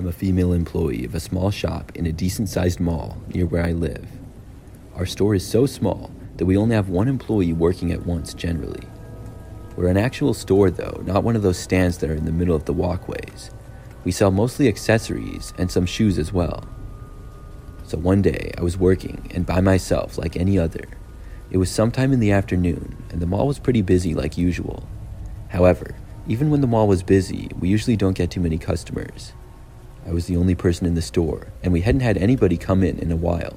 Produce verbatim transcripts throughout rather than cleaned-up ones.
I'm a female employee of a small shop in a decent-sized mall near where I live. Our store is so small that we only have one employee working at once generally. We're an actual store though, not one of those stands that are in the middle of the walkways. We sell mostly accessories and some shoes as well. So one day I was working and by myself like any other. It was sometime in the afternoon and the mall was pretty busy like usual. However, even when the mall was busy, we usually don't get too many customers. I was the only person in the store, and we hadn't had anybody come in in a while.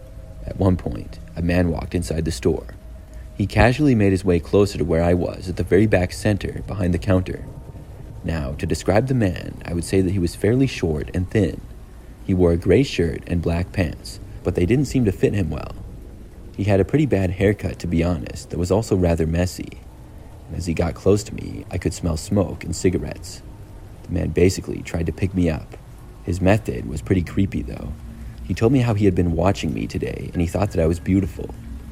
At one point, a man walked inside the store. He casually made his way closer to where I was at the very back center behind the counter. Now, to describe the man, I would say that he was fairly short and thin. He wore a gray shirt and black pants, but they didn't seem to fit him well. He had a pretty bad haircut, to be honest, that was also rather messy. And as he got close to me, I could smell smoke and cigarettes. The man basically tried to pick me up. His method was pretty creepy though. He told me how he had been watching me today and he thought that I was beautiful.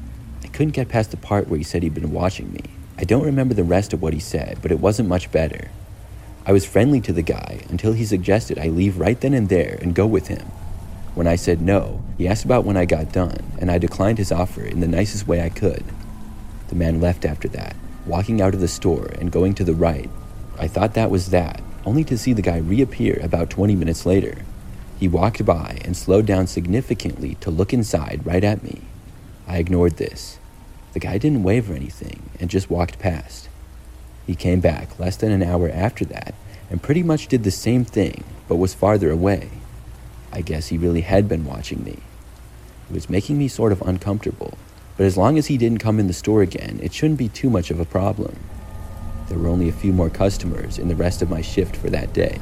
I couldn't get past the part where he said he'd been watching me. I don't remember the rest of what he said, but it wasn't much better. I was friendly to the guy until he suggested I leave right then and there and go with him. When I said no, he asked about when I got done, and I declined his offer in the nicest way I could. The man left after that, walking out of the store and going to the right. I thought that was that, only to see the guy reappear about twenty minutes later. He walked by and slowed down significantly to look inside right at me. I ignored this. The guy didn't wave or anything and just walked past. He came back less than an hour after that and pretty much did the same thing, but was farther away. I guess he really had been watching me. It was making me sort of uncomfortable, but as long as he didn't come in the store again, it shouldn't be too much of a problem. There were only a few more customers in the rest of my shift for that day.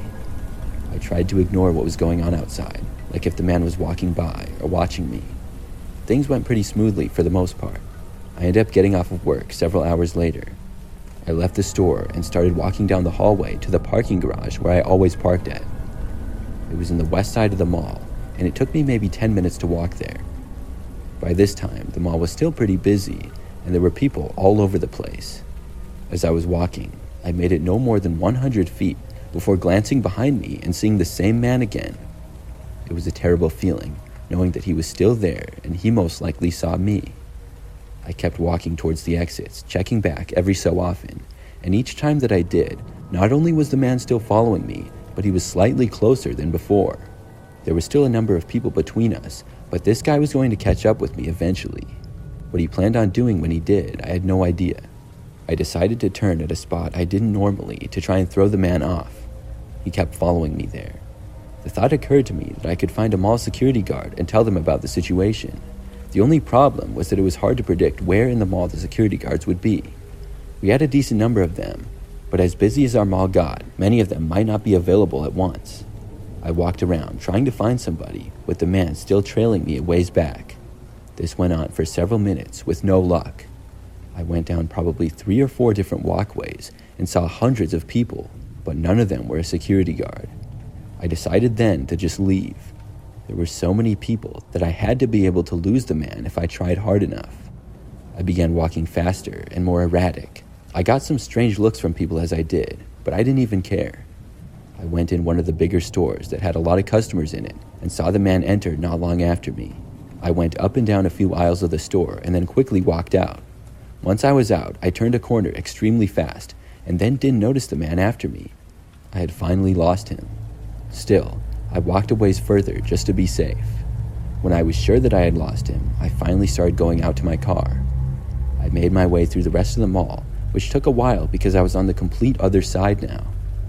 I tried to ignore what was going on outside, like if the man was walking by or watching me. Things went pretty smoothly for the most part. I ended up getting off of work several hours later. I left the store and started walking down the hallway to the parking garage where I always parked at. It was in the west side of the mall, and it took me maybe ten minutes to walk there. By this time, the mall was still pretty busy, and there were people all over the place. As I was walking, I made it no more than one hundred feet before glancing behind me and seeing the same man again. It was a terrible feeling, knowing that he was still there and he most likely saw me. I kept walking towards the exits, checking back every so often, and each time that I did, not only was the man still following me, but he was slightly closer than before. There was still a number of people between us, but this guy was going to catch up with me eventually. What he planned on doing when he did, I had no idea. I decided to turn at a spot I didn't normally to try and throw the man off. He kept following me there. The thought occurred to me that I could find a mall security guard and tell them about the situation. The only problem was that it was hard to predict where in the mall the security guards would be. We had a decent number of them, but as busy as our mall got, many of them might not be available at once. I walked around trying to find somebody, with the man still trailing me a ways back. This went on for several minutes with no luck. I went down probably three or four different walkways and saw hundreds of people, but none of them were a security guard. I decided then to just leave. There were so many people that I had to be able to lose the man if I tried hard enough. I began walking faster and more erratic. I got some strange looks from people as I did, but I didn't even care. I went in one of the bigger stores that had a lot of customers in it and saw the man enter not long after me. I went up and down a few aisles of the store and then quickly walked out. Once I was out, I turned a corner extremely fast and then didn't notice the man after me. I had finally lost him. Still, I walked a ways further just to be safe. When I was sure that I had lost him, I finally started going out to my car. I made my way through the rest of the mall, which took a while because I was on the complete other side now.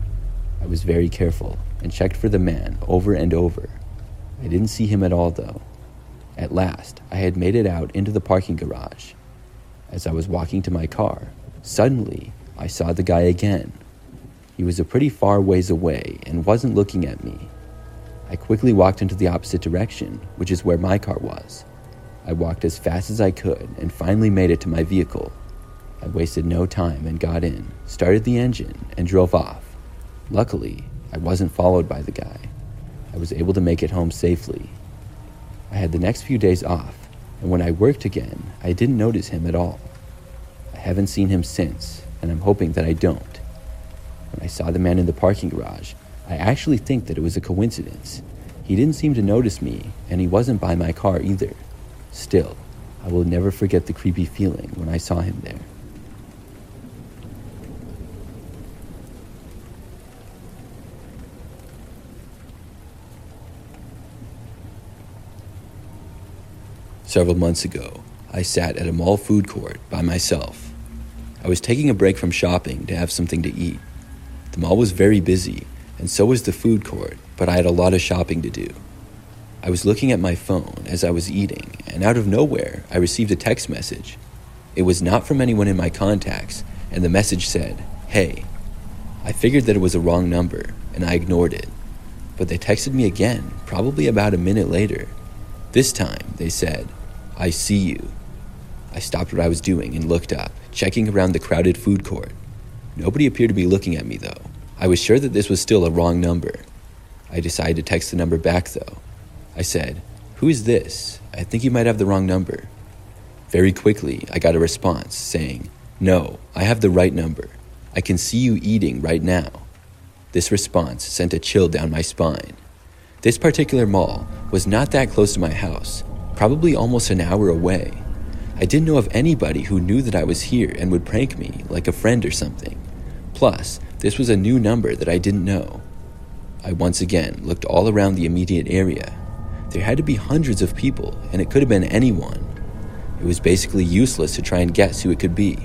I was very careful and checked for the man over and over. I didn't see him at all though. At last, I had made it out into the parking garage. As I was walking to my car, suddenly, I saw the guy again. He was a pretty far ways away and wasn't looking at me. I quickly walked into the opposite direction, which is where my car was. I walked as fast as I could and finally made it to my vehicle. I wasted no time and got in, started the engine, and drove off. Luckily, I wasn't followed by the guy. I was able to make it home safely. I had the next few days off, and when I worked again, I didn't notice him at all. I haven't seen him since, and I'm hoping that I don't. When I saw the man in the parking garage, I actually think that it was a coincidence. He didn't seem to notice me, and he wasn't by my car either. Still, I will never forget the creepy feeling when I saw him there. Several months ago, I sat at a mall food court by myself. I was taking a break from shopping to have something to eat. The mall was very busy, and so was the food court, but I had a lot of shopping to do. I was looking at my phone as I was eating, and out of nowhere, I received a text message. It was not from anyone in my contacts, and the message said, "Hey." I figured that it was a wrong number, and I ignored it. But they texted me again, probably about a minute later. This time, they said, "I see you." I stopped what I was doing and looked up, checking around the crowded food court. Nobody appeared to be looking at me, though. I was sure that this was still a wrong number. I decided to text the number back, though. I said, "Who is this? I think you might have the wrong number." Very quickly, I got a response saying, "No, I have the right number. I can see you eating right now." This response sent a chill down my spine. This particular mall was not that close to my house, probably almost an hour away. I didn't know of anybody who knew that I was here and would prank me, like a friend or something. Plus, this was a new number that I didn't know. I once again looked all around the immediate area. There had to be hundreds of people, and it could have been anyone. It was basically useless to try and guess who it could be.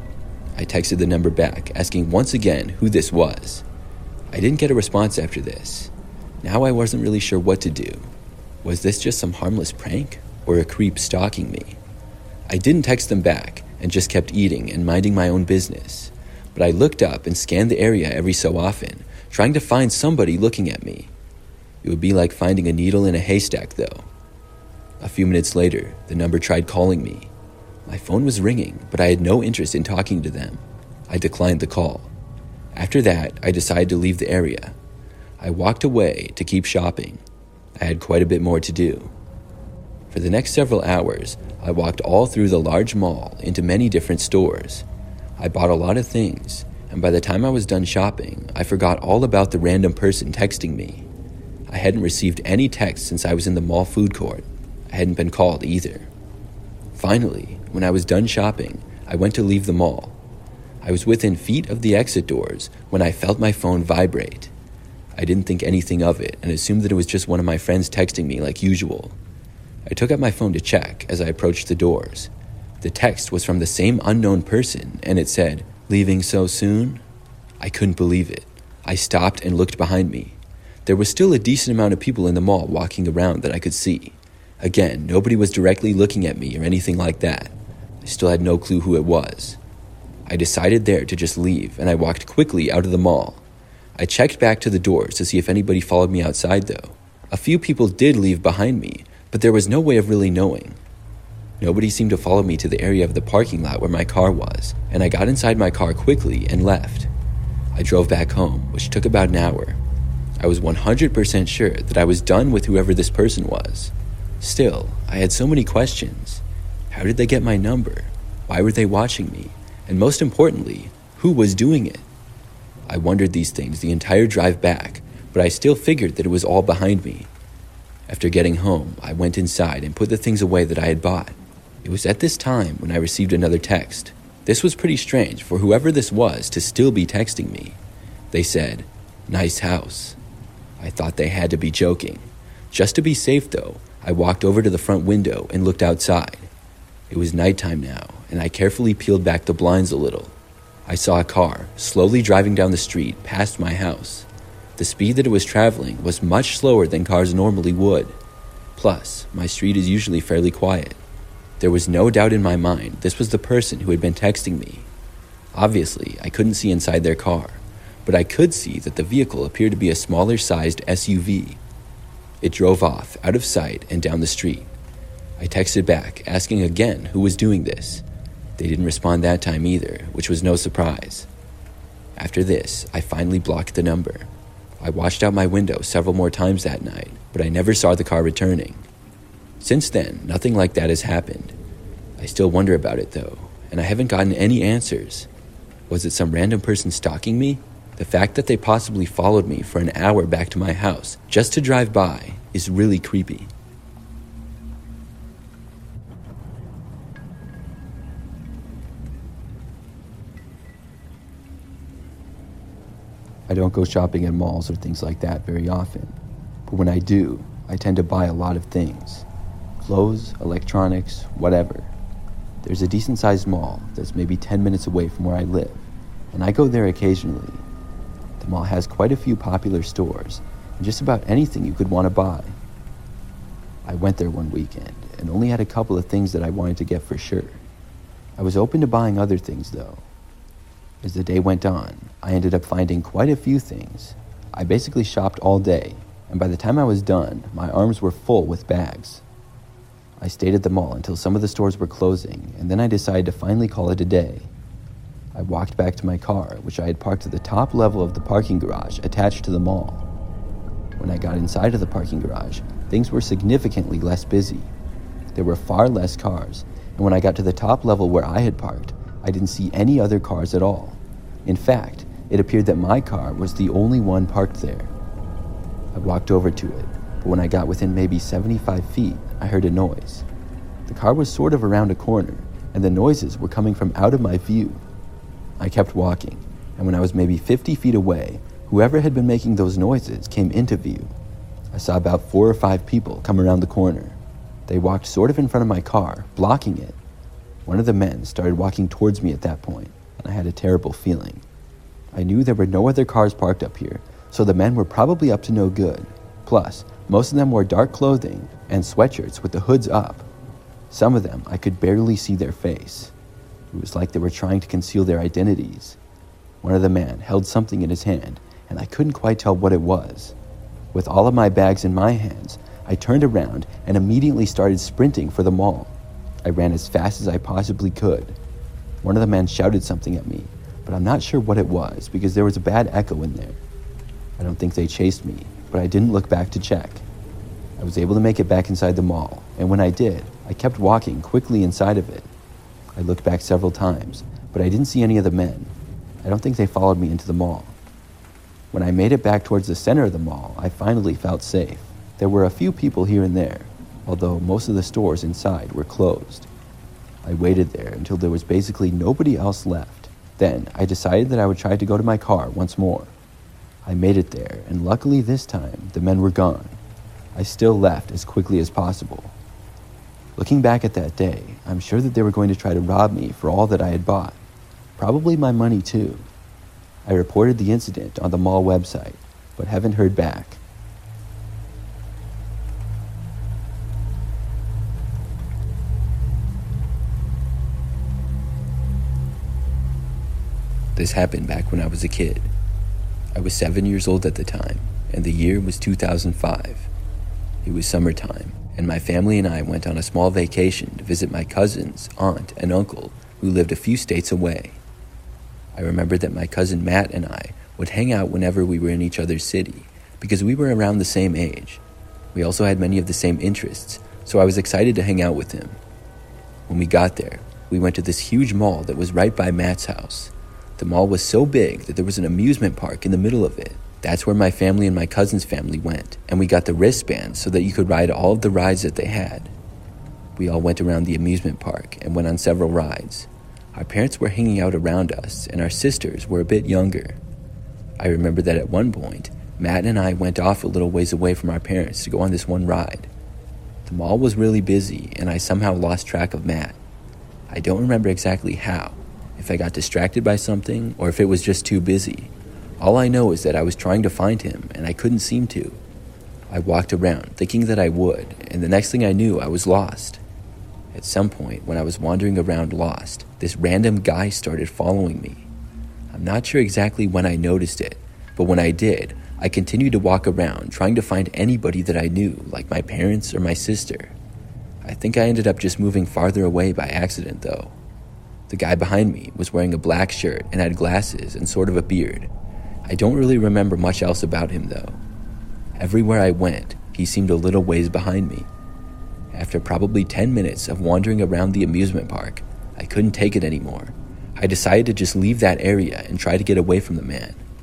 I texted the number back, asking once again who this was. I didn't get a response after this. Now I wasn't really sure what to do. Was this just some harmless prank, or a creep stalking me? I didn't text them back, and just kept eating and minding my own business. But I looked up and scanned the area every so often, trying to find somebody looking at me. It would be like finding a needle in a haystack, though. A few minutes later, the number tried calling me. My phone was ringing, but I had no interest in talking to them. I declined the call. After that, I decided to leave the area. I walked away to keep shopping. I had quite a bit more to do. For the next several hours, I walked all through the large mall into many different stores. I bought a lot of things, and by the time I was done shopping, I forgot all about the random person texting me. I hadn't received any texts since I was in the mall food court. I hadn't been called either. Finally, when I was done shopping, I went to leave the mall. I was within feet of the exit doors when I felt my phone vibrate. I didn't think anything of it and assumed that it was just one of my friends texting me like usual. I took out my phone to check as I approached the doors. The text was from the same unknown person, and it said, "Leaving so soon?" I couldn't believe it. I stopped and looked behind me. There was still a decent amount of people in the mall walking around that I could see. Again, nobody was directly looking at me or anything like that. I still had no clue who it was. I decided there to just leave, and I walked quickly out of the mall. I checked back to the doors to see if anybody followed me outside, though. A few people did leave behind me, but there was no way of really knowing. Nobody seemed to follow me to the area of the parking lot where my car was, and I got inside my car quickly and left. I drove back home, which took about an hour. I was one hundred percent sure that I was done with whoever this person was. Still, I had so many questions. How did they get my number? Why were they watching me? And most importantly, who was doing it? I wondered these things the entire drive back, but I still figured that it was all behind me. After getting home, I went inside and put the things away that I had bought. It was at this time when I received another text. This was pretty strange for whoever this was to still be texting me. They said, "Nice house." I thought they had to be joking. Just to be safe, though, I walked over to the front window and looked outside. It was nighttime now, and I carefully peeled back the blinds a little. I saw a car slowly driving down the street past my house. The speed that it was traveling was much slower than cars normally would. Plus, my street is usually fairly quiet. There was no doubt in my mind this was the person who had been texting me. Obviously, I couldn't see inside their car, but I could see that the vehicle appeared to be a smaller-sized S U V. It drove off, out of sight, and down the street. I texted back, asking again who was doing this. They didn't respond that time either, which was no surprise. After this, I finally blocked the number. I watched out my window several more times that night, but I never saw the car returning. Since then, nothing like that has happened. I still wonder about it, though, and I haven't gotten any answers. Was it some random person stalking me? The fact that they possibly followed me for an hour back to my house just to drive by is really creepy. I don't go shopping at malls or things like that very often, but when I do, I tend to buy a lot of things. Clothes, electronics, whatever. There's a decent-sized mall that's maybe ten minutes away from where I live, and I go there occasionally. The mall has quite a few popular stores, and just about anything you could want to buy. I went there one weekend, and only had a couple of things that I wanted to get for sure. I was open to buying other things, though. As the day went on, I ended up finding quite a few things. I basically shopped all day, and by the time I was done, my arms were full with bags. I stayed at the mall until some of the stores were closing, and then I decided to finally call it a day. I walked back to my car, which I had parked at the top level of the parking garage attached to the mall. When I got inside of the parking garage, things were significantly less busy. There were far less cars, and when I got to the top level where I had parked, I didn't see any other cars at all. In fact, it appeared that my car was the only one parked there. I walked over to it, but when I got within maybe seventy-five feet, I heard a noise. The car was sort of around a corner, and the noises were coming from out of my view. I kept walking, and when I was maybe fifty feet away, whoever had been making those noises came into view. I saw about four or five people come around the corner. They walked sort of in front of my car, blocking it. One of the men started walking towards me at that point, and I had a terrible feeling. I knew there were no other cars parked up here, so the men were probably up to no good. Plus, most of them wore dark clothing and sweatshirts with the hoods up. Some of them, I could barely see their face. It was like they were trying to conceal their identities. One of the men held something in his hand, and I couldn't quite tell what it was. With all of my bags in my hands, I turned around and immediately started sprinting for the mall. I ran as fast as I possibly could. One of the men shouted something at me, but I'm not sure what it was because there was a bad echo in there. I don't think they chased me, but I didn't look back to check. I was able to make it back inside the mall, and when I did, I kept walking quickly inside of it. I looked back several times, but I didn't see any of the men. I don't think they followed me into the mall. When I made it back towards the center of the mall, I finally felt safe. There were a few people here and there, although most of the stores inside were closed. I waited there until there was basically nobody else left. Then I decided that I would try to go to my car once more. I made it there, and luckily this time, the men were gone. I still left as quickly as possible. Looking back at that day, I'm sure that they were going to try to rob me for all that I had bought. Probably my money too. I reported the incident on the mall website, but haven't heard back. This happened back when I was a kid. I was seven years old at the time, and the year was two thousand five. It was summertime, and my family and I went on a small vacation to visit my cousins, aunt, and uncle who lived a few states away. I remember that my cousin Matt and I would hang out whenever we were in each other's city because we were around the same age. We also had many of the same interests, so I was excited to hang out with him. When we got there, we went to this huge mall that was right by Matt's house. The mall was so big that there was an amusement park in the middle of it. That's where my family and my cousin's family went, and we got the wristbands so that you could ride all of the rides that they had. We all went around the amusement park and went on several rides. Our parents were hanging out around us, and our sisters were a bit younger. I remember that at one point, Matt and I went off a little ways away from our parents to go on this one ride. The mall was really busy, and I somehow lost track of Matt. I don't remember exactly how, if I got distracted by something or if it was just too busy. All I know is that I was trying to find him, and I couldn't seem to. I walked around, thinking that I would, and the next thing I knew, I was lost. At some point, when I was wandering around lost, this random guy started following me. I'm not sure exactly when I noticed it, but when I did, I continued to walk around, trying to find anybody that I knew, like my parents or my sister. I think I ended up just moving farther away by accident, though. The guy behind me was wearing a black shirt and had glasses and sort of a beard. I don't really remember much else about him, though. Everywhere I went, he seemed a little ways behind me. After probably ten minutes of wandering around the amusement park, I couldn't take it anymore. I decided to just leave that area and try to get away from the man.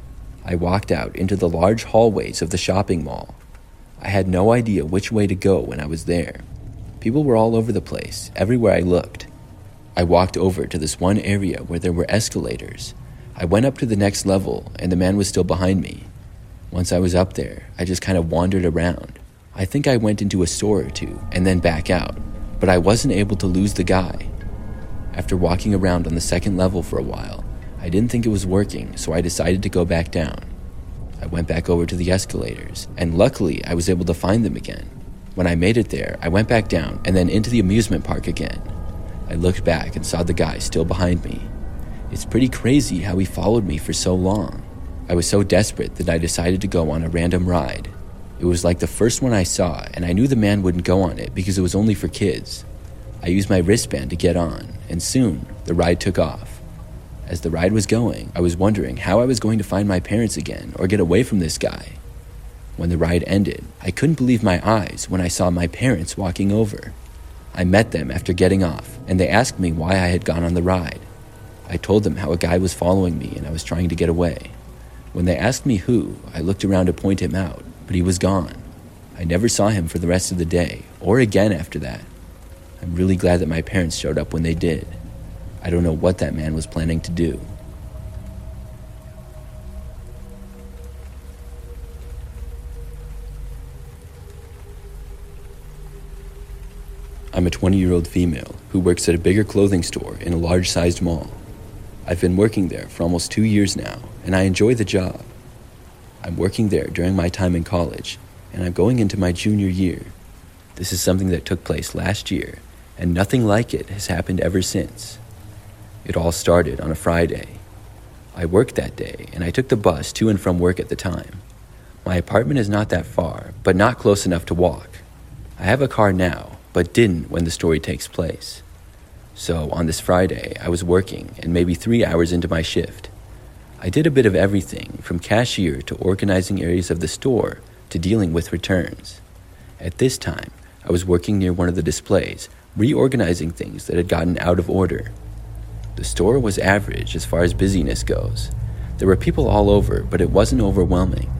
I walked out into the large hallways of the shopping mall. I had no idea which way to go when I was there. People were all over the place, everywhere I looked. I walked over to this one area where there were escalators. I went up to the next level, and the man was still behind me. Once I was up there, I just kind of wandered around. I think I went into a store or two and then back out, but I wasn't able to lose the guy. After walking around on the second level for a while, I didn't think it was working, so I decided to go back down. I went back over to the escalators, and luckily I was able to find them again. When I made it there, I went back down and then into the amusement park again. I looked back and saw the guy still behind me. It's pretty crazy how he followed me for so long. I was so desperate that I decided to go on a random ride. It was like the first one I saw, and I knew the man wouldn't go on it because it was only for kids. I used my wristband to get on, and soon the ride took off. As the ride was going, I was wondering how I was going to find my parents again or get away from this guy. When the ride ended, I couldn't believe my eyes when I saw my parents walking over. I met them after getting off, and they asked me why I had gone on the ride. I told them how a guy was following me and I was trying to get away. When they asked me who, I looked around to point him out, but he was gone. I never saw him for the rest of the day, or again after that. I'm really glad that my parents showed up when they did. I don't know what that man was planning to do. I'm a twenty-year-old female who works at a bigger clothing store in a large-sized mall. I've been working there for almost two years now, and I enjoy the job. I'm working there during my time in college, and I'm going into my junior year. This is something that took place last year, and nothing like it has happened ever since. It all started on a Friday. I worked that day, and I took the bus to and from work at the time. My apartment is not that far, but not close enough to walk. I have a car now, but didn't when the story takes place. So on this Friday, I was working and maybe three hours into my shift. I did a bit of everything from cashier to organizing areas of the store to dealing with returns. At this time, I was working near one of the displays, reorganizing things that had gotten out of order. The store was average as far as busyness goes. There were people all over, but it wasn't overwhelming.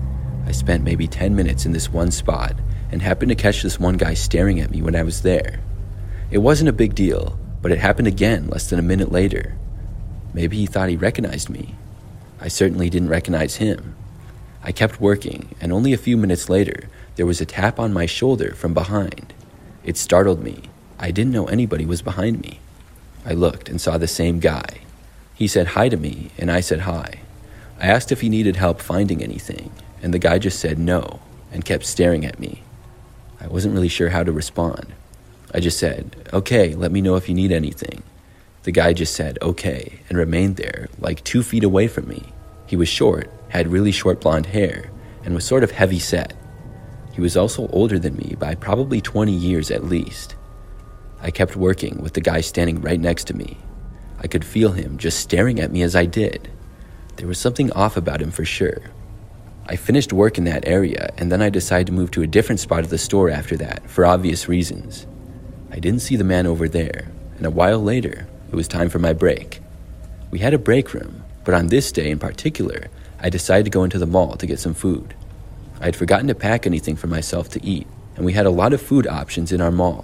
I spent maybe ten minutes in this one spot and happened to catch this one guy staring at me when I was there. It wasn't a big deal, but it happened again less than a minute later. Maybe he thought he recognized me. I certainly didn't recognize him. I kept working, and only a few minutes later, there was a tap on my shoulder from behind. It startled me. I didn't know anybody was behind me. I looked and saw the same guy. He said hi to me, and I said hi. I asked if he needed help finding anything, and the guy just said no, and kept staring at me. I wasn't really sure how to respond. I just said, "Okay, let me know if you need anything." The guy just said, "Okay," and remained there, like two feet away from me. He was short, had really short blonde hair, and was sort of heavy set. He was also older than me by probably twenty years at least. I kept working with the guy standing right next to me. I could feel him just staring at me as I did. There was something off about him for sure. I finished work in that area, and then I decided to move to a different spot of the store after that, for obvious reasons. I didn't see the man over there, and a while later, it was time for my break. We had a break room, but on this day in particular, I decided to go into the mall to get some food. I had forgotten to pack anything for myself to eat, and we had a lot of food options in our mall.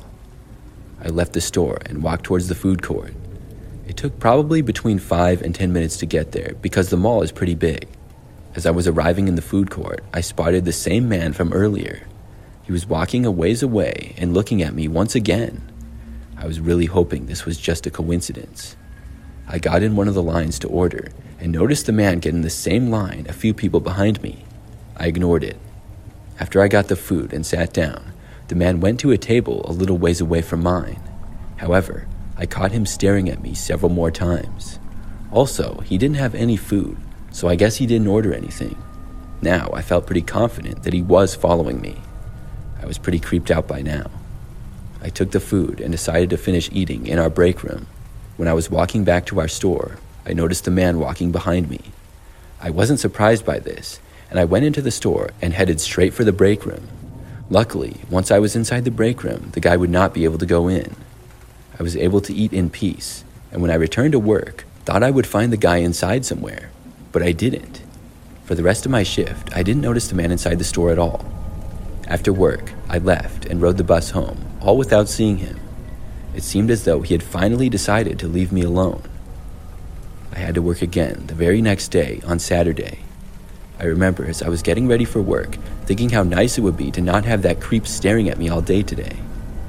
I left the store and walked towards the food court. It took probably between five and ten minutes to get there because the mall is pretty big. As I was arriving in the food court, I spotted the same man from earlier. He was walking a ways away and looking at me once again. I was really hoping this was just a coincidence. I got in one of the lines to order and noticed the man get in the same line a few people behind me. I ignored it. After I got the food and sat down, the man went to a table a little ways away from mine. However, I caught him staring at me several more times. Also, he didn't have any food, so I guess he didn't order anything. Now, I felt pretty confident that he was following me. I was pretty creeped out by now. I took the food and decided to finish eating in our break room. When I was walking back to our store, I noticed the man walking behind me. I wasn't surprised by this, and I went into the store and headed straight for the break room. Luckily, once I was inside the break room, the guy would not be able to go in. I was able to eat in peace, and when I returned to work, thought I would find the guy inside somewhere, but I didn't. For the rest of my shift, I didn't notice the man inside the store at all. After work, I left and rode the bus home, all without seeing him. It seemed as though he had finally decided to leave me alone. I had to work again the very next day on Saturday. I remember as I was getting ready for work, thinking how nice it would be to not have that creep staring at me all day today.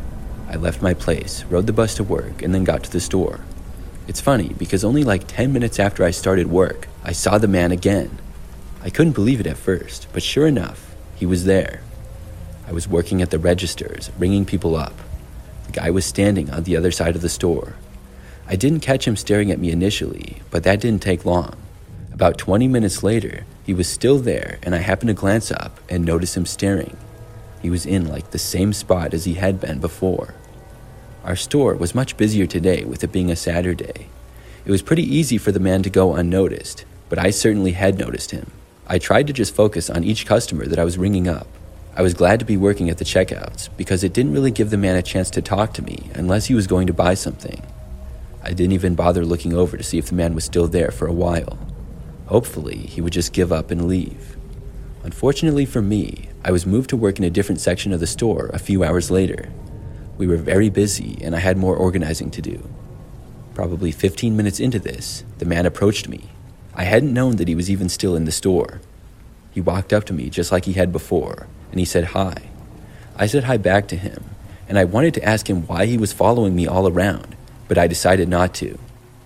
I left my place, rode the bus to work, and then got to the store. It's funny because only like ten minutes after I started work, I saw the man again. I couldn't believe it at first, but sure enough, he was there. I was working at the registers, ringing people up. The guy was standing on the other side of the store. I didn't catch him staring at me initially, but that didn't take long. About twenty minutes later, he was still there, and I happened to glance up and notice him staring. He was in like the same spot as he had been before. Our store was much busier today with it being a Saturday. It was pretty easy for the man to go unnoticed, but I certainly had noticed him. I tried to just focus on each customer that I was ringing up. I was glad to be working at the checkouts because it didn't really give the man a chance to talk to me unless he was going to buy something. I didn't even bother looking over to see if the man was still there for a while. Hopefully, he would just give up and leave. Unfortunately for me, I was moved to work in a different section of the store a few hours later. We were very busy and I had more organizing to do. Probably fifteen minutes into this, the man approached me. I hadn't known that he was even still in the store. He walked up to me just like he had before, and he said hi. I said hi back to him, and I wanted to ask him why he was following me all around, but I decided not to.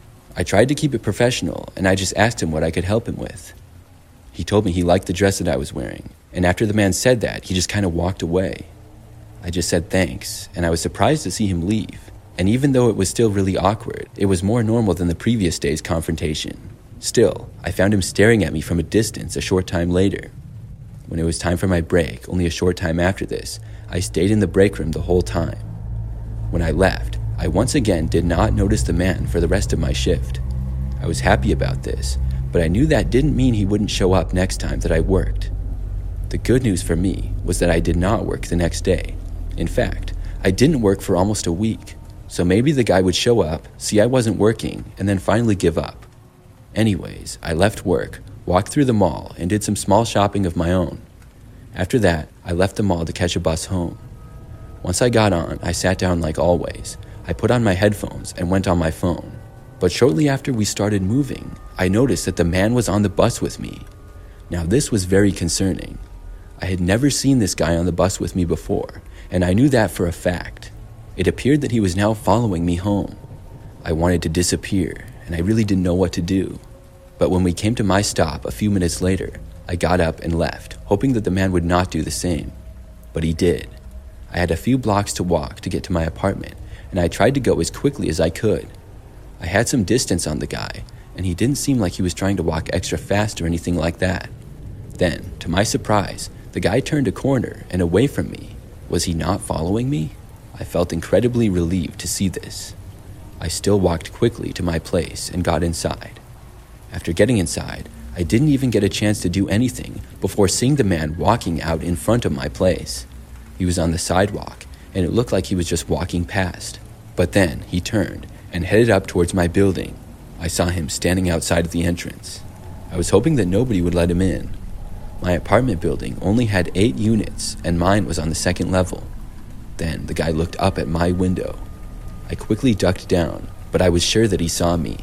I tried to keep it professional, and I just asked him what I could help him with. He told me he liked the dress that I was wearing, and after the man said that, he just kind of walked away. I just said thanks, and I was surprised to see him leave. And even though it was still really awkward, it was more normal than the previous day's confrontation. Still, I found him staring at me from a distance a short time later. When it was time for my break, only a short time after this, I stayed in the break room the whole time. When I left, I once again did not notice the man for the rest of my shift. I was happy about this, but I knew that didn't mean he wouldn't show up next time that I worked. The good news for me was that I did not work the next day. In fact, I didn't work for almost a week, so maybe the guy would show up, see I wasn't working, and then finally give up. Anyways, I left work, walked through the mall, and did some small shopping of my own. After that, I left the mall to catch a bus home. Once I got on, I sat down like always. I put on my headphones and went on my phone. But shortly after we started moving, I noticed that the man was on the bus with me. Now this was very concerning. I had never seen this guy on the bus with me before, and I knew that for a fact. It appeared that he was now following me home. I wanted to disappear, and I really didn't know what to do. But when we came to my stop a few minutes later, I got up and left, hoping that the man would not do the same. But he did. I had a few blocks to walk to get to my apartment, and I tried to go as quickly as I could. I had some distance on the guy, and he didn't seem like he was trying to walk extra fast or anything like that. Then, to my surprise, the guy turned a corner and away from me. Was he not following me? I felt incredibly relieved to see this. I still walked quickly to my place and got inside. After getting inside, I didn't even get a chance to do anything before seeing the man walking out in front of my place. He was on the sidewalk, and it looked like he was just walking past. But then he turned and headed up towards my building. I saw him standing outside of the entrance. I was hoping that nobody would let him in. My apartment building only had eight units, and mine was on the second level. Then the guy looked up at my window. I quickly ducked down, but I was sure that he saw me.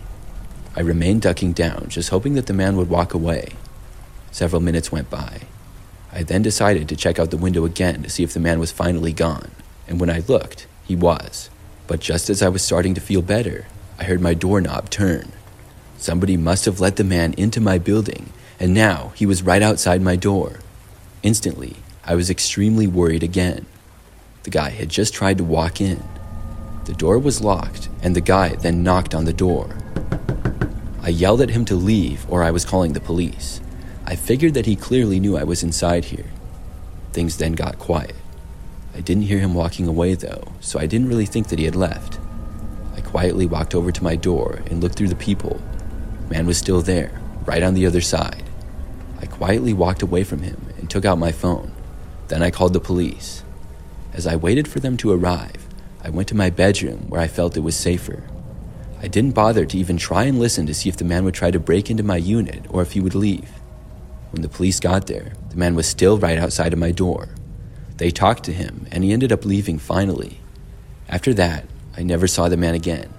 I remained ducking down, just hoping that the man would walk away. Several minutes went by. I then decided to check out the window again to see if the man was finally gone, and when I looked, he was. But just as I was starting to feel better, I heard my doorknob turn. Somebody must have let the man into my building, and now he was right outside my door. Instantly, I was extremely worried again. The guy had just tried to walk in. The door was locked, and the guy then knocked on the door. I yelled at him to leave, or I was calling the police. I figured that he clearly knew I was inside here. Things then got quiet. I didn't hear him walking away though, so I didn't really think that he had left. I quietly walked over to my door and looked through the peephole. The man was still there, right on the other side. I quietly walked away from him and took out my phone. Then I called the police. As I waited for them to arrive, I went to my bedroom where I felt it was safer. I didn't bother to even try and listen to see if the man would try to break into my unit or if he would leave. When the police got there, the man was still right outside of my door. They talked to him, and he ended up leaving finally. After that, I never saw the man again.